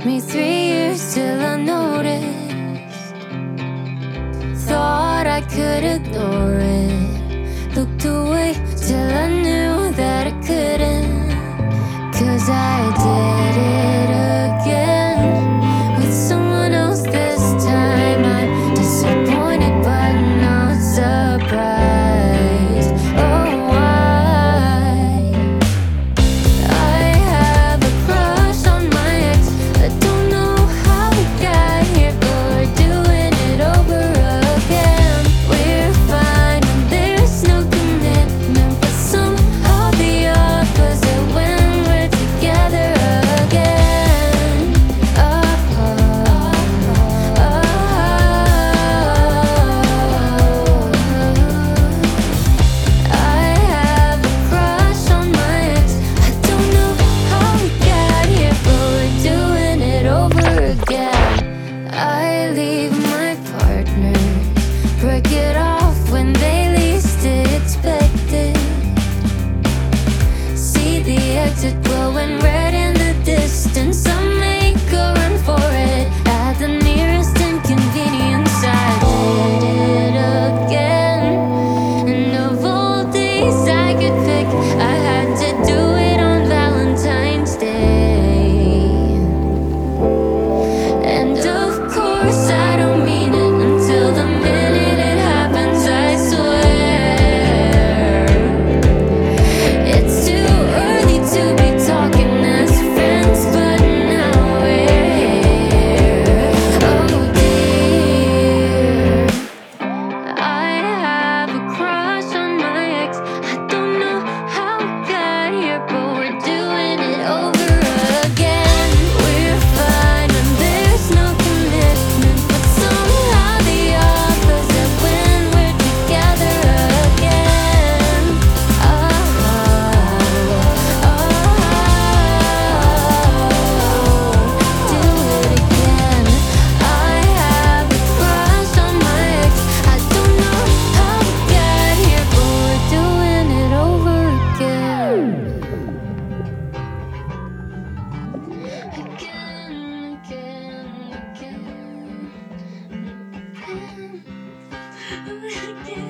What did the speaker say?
me 3 years till I noticed. Thought I could ignore it, looked away till I knew that I couldn't. 'Cause I did it again with someone else this time. I'm disappointed but not surprised. Oh, why? I have a crush on my ex. I don't know how we got here, but we're doing it over again. We're fine when there's no commitment, but somehow the opposite when we're together again. I have a crush on my ex. I don't know how we got here, but we're doing it over again. I leave my partners, break it off when they least expect it. See the exit glowing red in the distance. I make a run for it at the nearest inconvenience. I did it again. And of all days I could pick, I had to do it on Valentine's Day. And of course I don't mean it until the minute it happens, I swear. It's too early to be talking as friends, but now we're here. Oh dear, I have a crush on my ex. I don't know how we got here, but we're doing it over again. We're fine when there's no commitment, but somehow the opposite when we're together again. Do it again. I have a crush on my ex. I don't know how we got here, but we're doing it over again. Again, again, again.